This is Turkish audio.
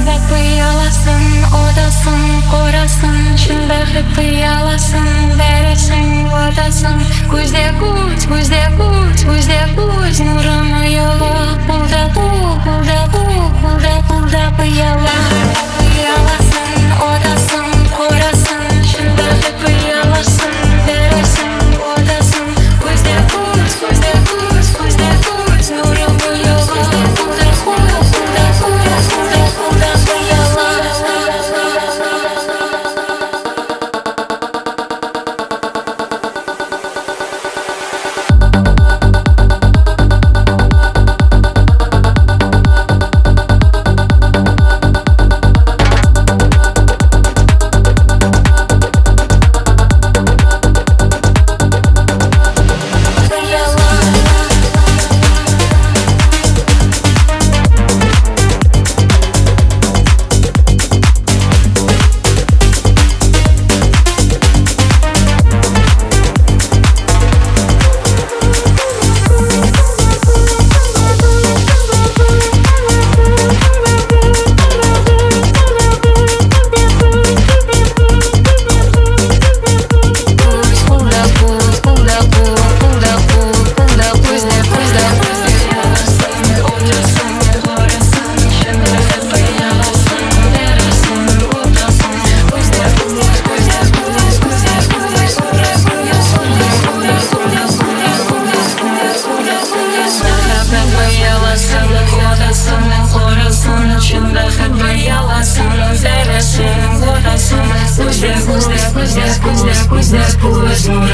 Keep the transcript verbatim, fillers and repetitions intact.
hep uyalasın, odasın, qorasın, şunda hep uyalasın, veresin, odasın. Күзде күз, күзде күз, күзде күз нурын ұялы, бұлда бұл, бұлда бұл, бұлда бұлда ұяла. Ұяласың, odasın, qorasın, şunda hep uyalasın, veresin, odasın. Күзде күз, күзде күз, күзде күз нурын ұялы, бұлда бұл, бұлда бұл, бұлда бұлда ұяла. Күзде, күзде, күзде, күзде, күзде, күзде,